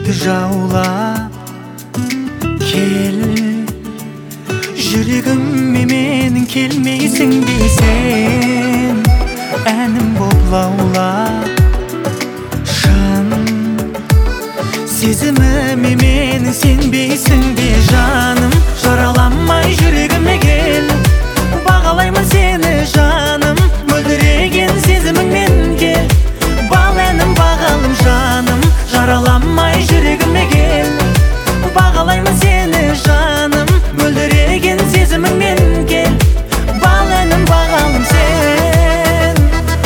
Düştü жаулап кел, жүрегіме менің келмейсің дейсен, әнім боп лаулап шын сезіміме менің сенбейсің бе жаным. Жараламай жүрегіме кел, бағалаймын сені жаным. Мөлдіреген сезіміңмен кел, бал әнім бағалым жаным. Жараламай жүрегіме кел, бағалаймын сені жаным. Мөлдіреген сезіміңмен кел, бал әнім бағалым сен.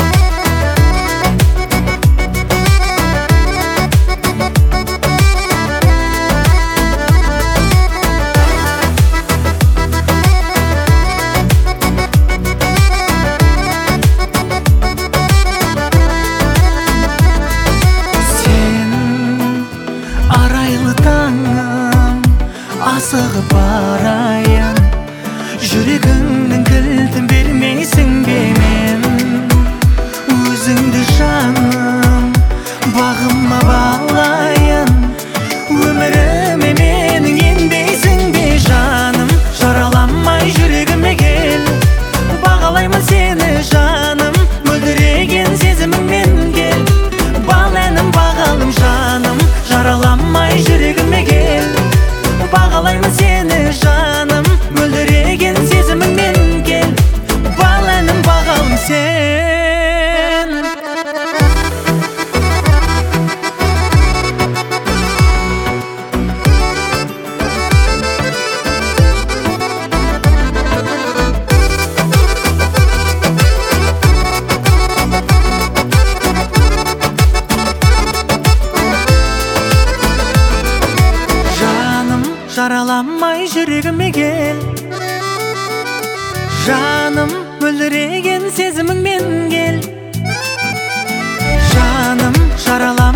Арайлы таңым, асығып барайын, жүрегіңнің кілтін бермейсің бе мен? Өзіңді жаным бағыма балайын, өміріме менің енбейсің бе жаным? Жараламай жүрегіме кел, бағалаймын сені жаным. Мөлдіреген сезіміңмен кел, бал әнім бағалым жаным. Жараламай жүрегіме кел, бағалаймын сені жаным. Мөлдіреген сезіміңмен кел, бал әнім бағалым сен. Жараламай жүрегіме кел, жаным. Мөлдіреген сезіміңмен кел, жаным.